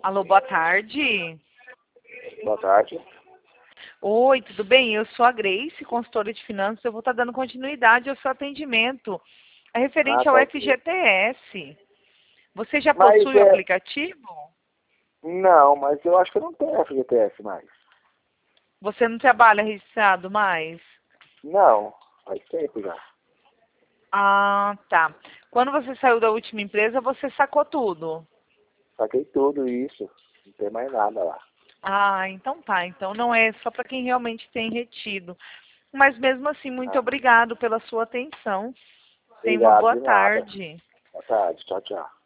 Alô, boa tarde. Boa tarde. Oi, tudo bem? Eu sou a Grace, consultora de finanças. Eu vou estar dando continuidade ao seu atendimento. É referente ao Tá aqui. FGTS. Você já Mas possui o aplicativo? não, mas eu acho que eu não tenho FGTS mais. Você não trabalha registrado mais? Não, faz tempo já. Ah, tá. Quando você saiu da última empresa, você sacou tudo? Saquei tudo isso. Não tem mais nada lá. Ah, então tá. Então não é só para quem realmente tem retido. Mas mesmo assim, muito Ah, obrigado pela sua atenção. Tenha uma obrigado, boa de nada. tarde. Boa tarde, tchau, tchau.